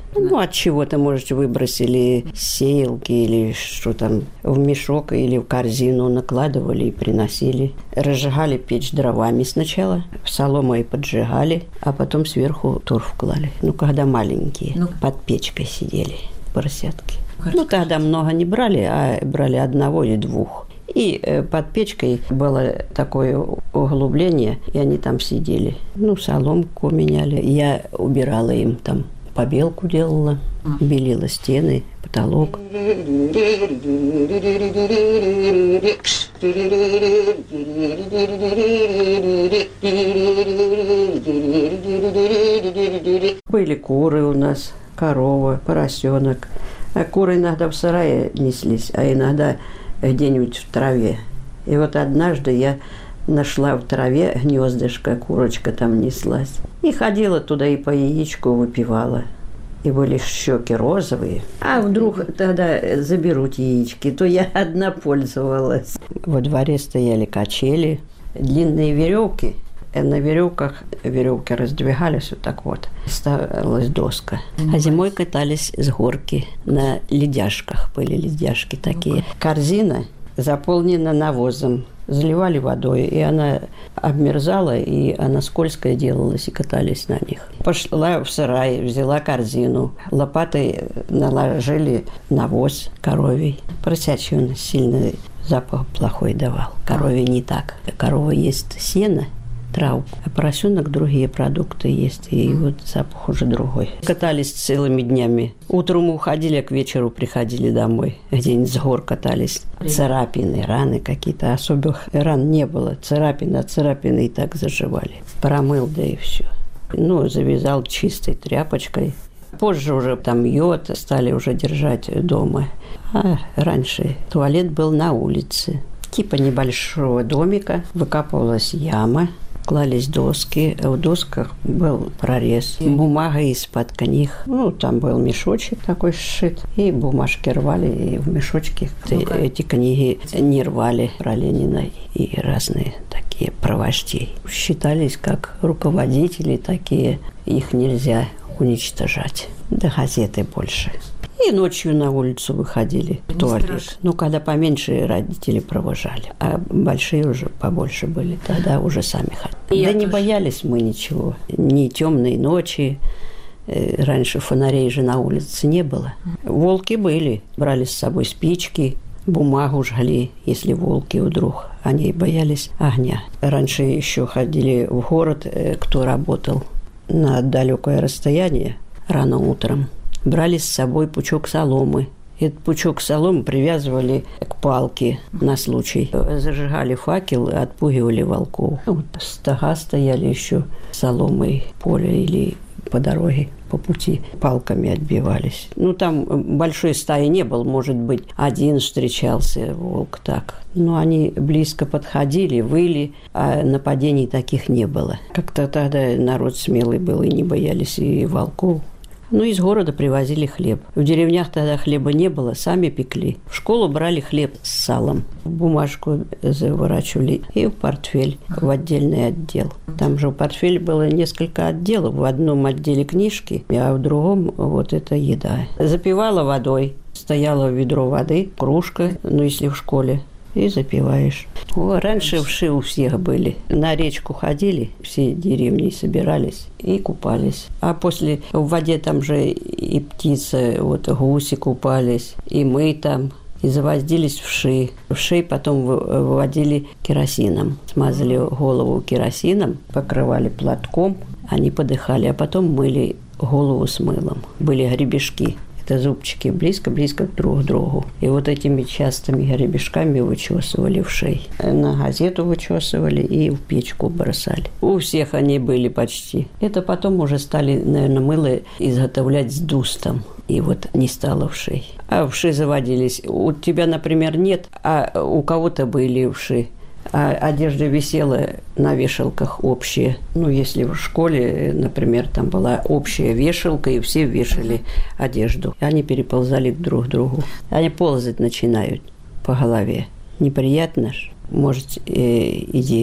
Ну, от чего-то, может, выбросили сеялки или что там, в мешок или в корзину накладывали и приносили. Разжигали печь дровами сначала, соломой поджигали, а потом сверху торф клали. Ну, когда маленькие, ну, под печкой сидели поросятки. Ну, тогда много не брали, а брали одного или двух. И под печкой было такое углубление, и они там сидели. Ну, соломку меняли. Я убирала им там, побелку делала, белила стены, потолок. Были куры у нас, корова, поросенок. А куры иногда в сарае неслись, а иногда где-нибудь в траве. И вот однажды я нашла в траве гнездышко, курочка там неслась. И ходила туда и по яичку выпивала. И были щеки розовые. А вдруг тогда заберут яички, то я одна пользовалась. Во дворе стояли качели, длинные веревки. На веревках веревки раздвигались вот так вот. Ставилась доска. А зимой катались с горки на ледяшках. Были ледяшки такие. Корзина заполнена навозом. Заливали водой, и она обмерзала, и она скользкая делалась, и катались на них. Пошла в сарай, взяла корзину. Лопатой наложили навоз коровий. Поросячий он сильный запах плохой давал. Коровий не так. Корова ест сено, травку, а поросенок другие продукты есть, и вот запах уже другой. Катались целыми днями. Утром уходили, а к вечеру приходили домой. Где-нибудь с гор катались. Царапины, раны какие-то. Особых ран не было. Царапины, а царапины и так заживали. Промыл, да и все. Ну, завязал чистой тряпочкой. Позже уже там йод стали уже держать дома. А раньше туалет был на улице. Типа небольшого домика. Выкапывалась яма. Клались доски, а в досках был прорез. Бумага из-под книг. Ну, там был мешочек такой сшит. И бумажки рвали, и в мешочке ну эти книги не рвали про Ленина и разные такие про вождей. Считались как руководители такие. Их нельзя уничтожать. Да газеты больше. И ночью на улицу выходили в туалет. Страшно. Ну, когда поменьше родители провожали. А большие уже побольше были. Тогда уже сами ходили. Да тоже. Не боялись мы ничего. Ни темной ночи. Раньше фонарей же на улице не было. Волки были. Брали с собой спички, бумагу жгли, если волки вдруг. Они боялись огня. Раньше еще ходили в город, кто работал на далекое расстояние рано утром. Брали с собой пучок соломы. Этот пучок соломы привязывали к палке на случай. Зажигали факел и отпугивали волков. Вот стога стояли еще соломой в поле или по дороге, по пути. Палками отбивались. Ну, там большой стаи не было. Может быть, один встречался волк так. Но они близко подходили, выли, а нападений таких не было. Как-то тогда народ смелый был, и не боялись и волков. Ну, из города привозили хлеб. В деревнях тогда хлеба не было, сами пекли. В школу брали хлеб с салом. В бумажку заворачивали и в портфель, в отдельный отдел. Там же в портфеле было несколько отделов. В одном отделе книжки, а в другом вот это еда. Запивала водой. Стояло ведро воды, кружка, ну, если в школе. И запиваешь. О, раньше вши у всех были. На речку ходили, все деревни собирались и купались. А после в воде там же и птицы, вот гуси купались, и мы там. И завоздились вши. Вши потом выводили керосином. Смазали голову керосином, покрывали платком, они подыхали, а потом мыли голову с мылом. Были гребешки. Зубчики близко-близко друг к другу. И вот этими частыми гребешками вычесывали вшей. На газету вычесывали и в печку бросали. У всех они были почти. Это потом уже стали, наверное, мыло изготовлять с дустом. И вот не стало вшей. А вши заводились. У тебя, например, нет, а у кого-то были вши. А одежда висела на вешалках общая. Ну, если в школе, например, там была общая вешалка, и все вешали одежду. Они переползали друг к другу. Они ползать начинают по голове. Неприятно ж. Может, и десять.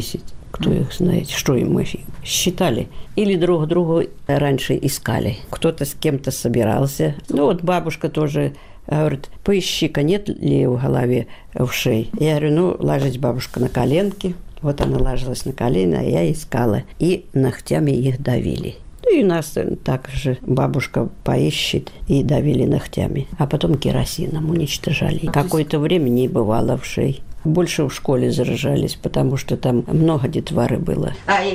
Кто их знает, что им мы считали. Или друг друга раньше искали. Кто-то с кем-то собирался. Ну вот бабушка тоже говорит, поищи-ка, нет ли в голове ушей. Я говорю, ну, ложись бабушка на коленки. Вот она ложилась на колени, а я искала. И ногтями их давили. Ну и нас так же бабушка поищет и давили ногтями. А потом керосином уничтожали. Какое-то время не бывало вшей. Больше в школе заражались, потому что там много детворы было.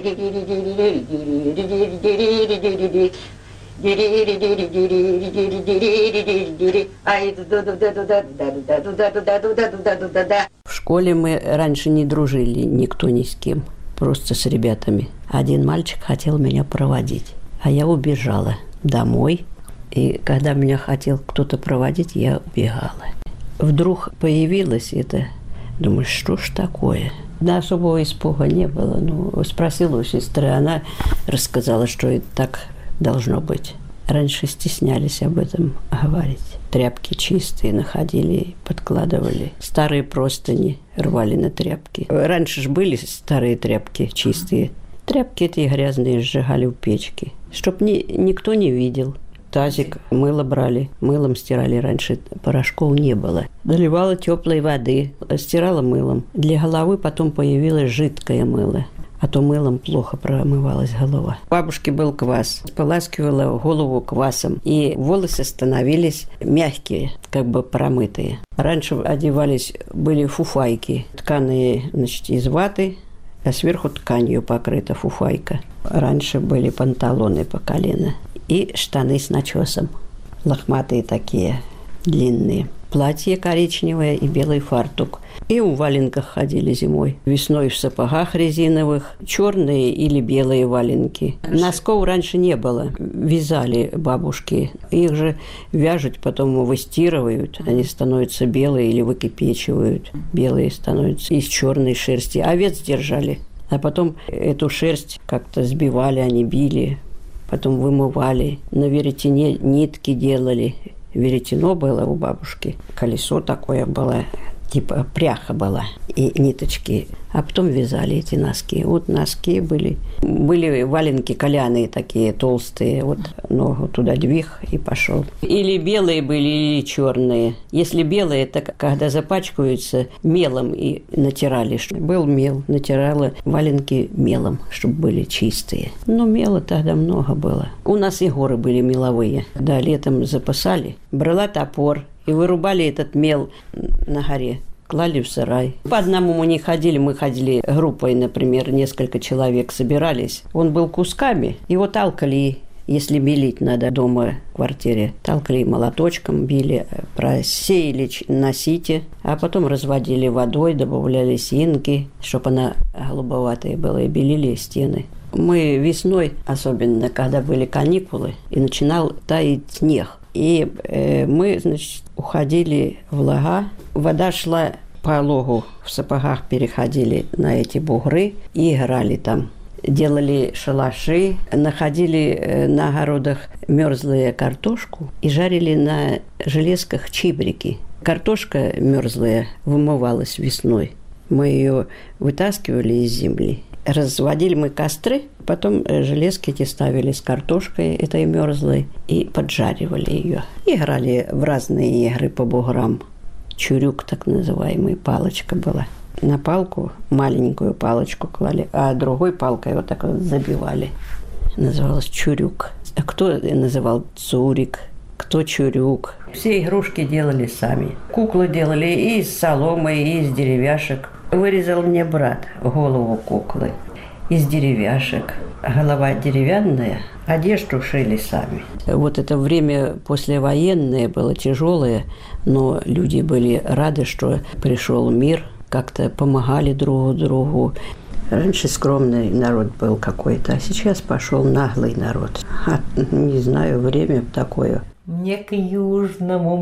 В школе мы раньше не дружили никто ни с кем, просто с ребятами. Один мальчик хотел меня проводить, а я убежала домой. И когда меня хотел кто-то проводить, я убегала. Вдруг появилось это, думаю, что ж такое? Да, особого испуга не было. Ну, спросила у сестры, она рассказала, что это так должно быть. Раньше стеснялись об этом говорить. Тряпки чистые находили, подкладывали. Старые простыни рвали на тряпки. Раньше же были старые тряпки чистые. Тряпки эти грязные сжигали в печке, чтоб ни, никто не видел. Тазик, мыло брали, мылом стирали. Раньше порошков не было. Доливала теплой воды, стирала мылом. Для головы потом появилось жидкое мыло. А то мылом плохо промывалась голова. У бабушки был квас. Споласкивала голову квасом. И волосы становились мягкие, как бы промытые. Раньше одевались, были фуфайки. Тканые, значит, из ваты, а сверху тканью покрыта фуфайка. Раньше были панталоны по колено. И штаны с начесом. Лохматые такие, длинные. Платье коричневое и белый фартук. И в валенках ходили зимой. Весной в сапогах резиновых. Черные или белые валенки. Носков раньше не было. Вязали бабушки. Их же вяжут, потом выстирывают. Они становятся белые или выкипечивают. Белые становятся из черной шерсти. Овец держали. А потом эту шерсть как-то сбивали, они били. Потом вымывали. На веретене нитки делали. Веретено было у бабушки. Колесо такое было, типа пряха была. И ниточки. А потом вязали эти носки. Вот носки были. Были валенки коляные такие, толстые. Вот ногу туда двиг и пошел. Или белые были, или черные. Если белые, это когда запачкаются мелом и натирали. Был мел, натирала валенки мелом, чтобы были чистые. Но мела тогда много было. У нас и горы были меловые. Когда летом запасали, брала топор и вырубали этот мел на горе. Клали в сарай. По одному мы не ходили, мы ходили группой, например, несколько человек собирались. Он был кусками, его талкали, если белить надо дома в квартире. Талкали молоточком, били, просеяли на сите, а потом разводили водой, добавляли синки, чтобы она голубоватая была, и белили стены. Мы весной, особенно когда были каникулы, и начинал таять снег. И э, мы, значит, уходили в лага. Вода шла по логу, в сапогах переходили на эти бугры и играли там. Делали шалаши, находили на огородах мерзлую картошку и жарили на железках чибрики. Картошка мерзлая вымывалась весной. Мы ее вытаскивали из земли. Разводили мы костры, потом железки эти ставили с картошкой этой мерзлой и поджаривали ее. Играли в разные игры по буграм. Чурюк, так называемый, палочка была. На палку маленькую палочку клали, а другой палкой вот так вот забивали. Называлось чурюк. А кто называл цурик, кто чурюк. Все игрушки делали сами. Куклы делали и из соломы, и из деревяшек. Вырезал мне брат голову куклы из деревяшек. Голова деревянная, одежду шили сами. Вот это время послевоенное было тяжелое, но люди были рады, что пришел мир, как-то помогали друг другу. Раньше скромный народ был какой-то, а сейчас пошел наглый народ. А, не знаю, время такое. Мне к Южному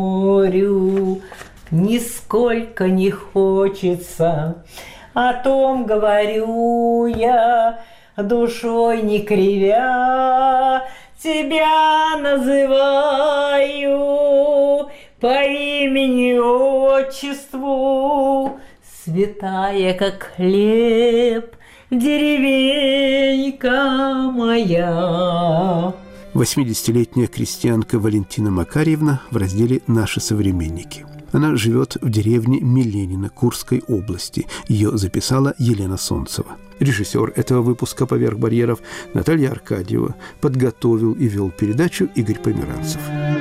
морю нисколько не хочется, о том говорю я, душой не кривя, тебя называю по имени-отчеству, святая, как хлеб, деревенька моя. восьмидесятилетняя крестьянка Валентина Макарьевна в разделе «Наши современники». Она живет в деревне Миленино Курской области. Ее записала Елена Солнцева. Режиссер этого выпуска «Поверх барьеров» Наталья Аркадьева. Подготовил и вел передачу Игорь Померанцев.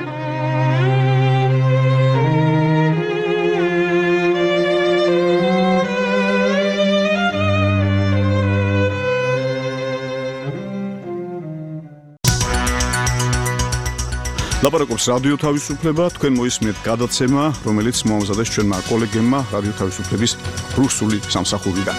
ლაპარაკობს რადიო თავისუფლება, თქვენ მოისმენთ გადაცემა, რომელიც მოამზადეს ჩვენმა კოლეგებმა რადიო თავისუფლების რუსული სამსახურიდან.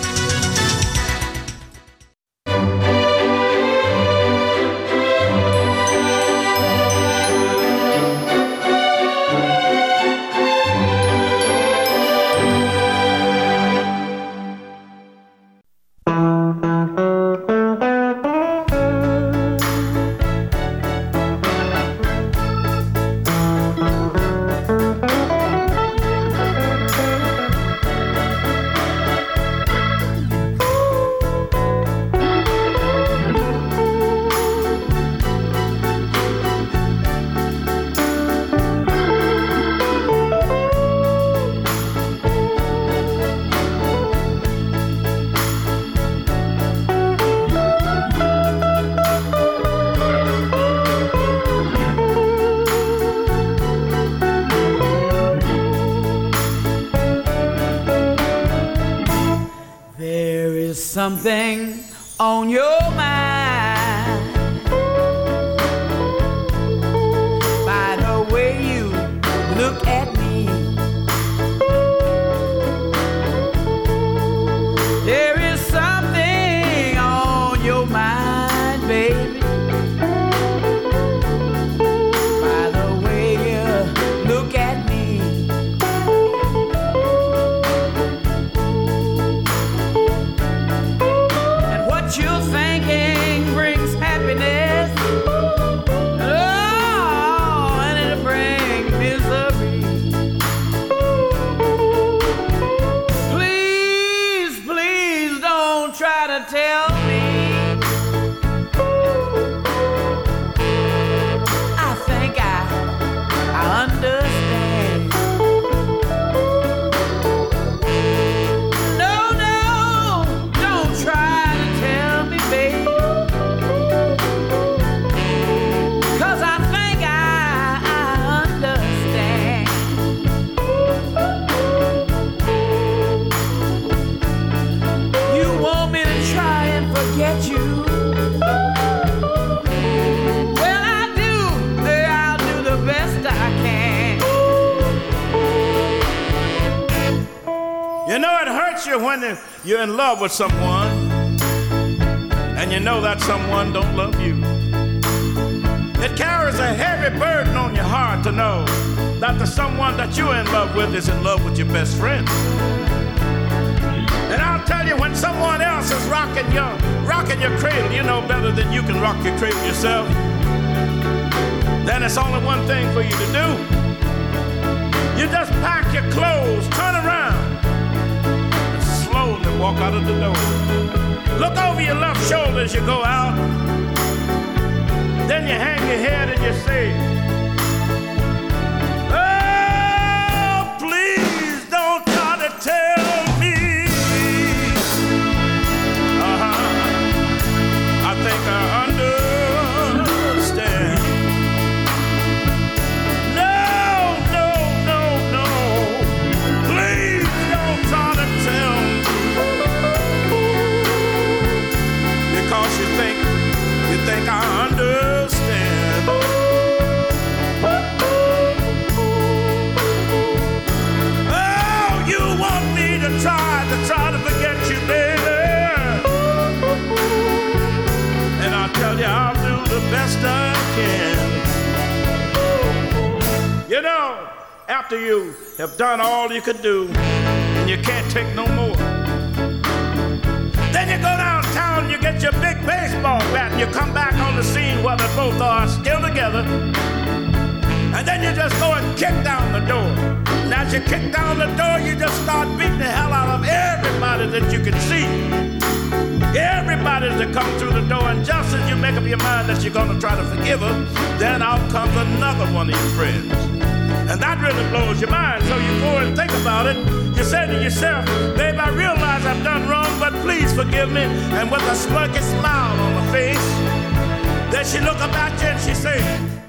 Something on your mind by the way you look at me. There is something on your mind, baby, by the way you look at me. You're thinking brings happiness, oh, and it'll bring misery. Please, please don't try to tell me I think I, I understand. No, no, don't try. Cause I think I, I understand. You want me to try and forget you? Well, I do. I'll do the best I can. You know, it hurts you when you're in love with someone and you know that someone don't love you. It carries a heavy burden on your heart to know that the someone that you're in love with is in love with your best friend. And I'll tell you, when someone else is rocking your, rocking your cradle, you know better than you can rock your cradle yourself, then it's only one thing for you to do. You just pack your clothes, turn around, and slowly walk out of the door. Look over your left shoulder as you go out. Then you hang your head and you say, oh, please don't try to tell me. Uh-huh. I think I understand. No, no, no, no. Please don't try to tell me. Because you think, you think I understand. Oh, you want me to try, to try to forget you, baby. And I tell you, I'll do the best I can. You know, after you have done all you could do, and you can't take no more, then you go downtown, you get your big baseball bat, and you come back on the scene where they both are still together. And then you just go and kick down the door. And as you kick down the door, you just start beating the hell out of everybody that you can see. Everybody's to come through the door, and just as you make up your mind that you're going to try to forgive her, then out comes another one of your friends. And that really blows your mind, so you go and think about it. You say to yourself, babe, I realize I've done wrong, but please forgive me. And with a smirky smile on her face, then she look up at you and she say,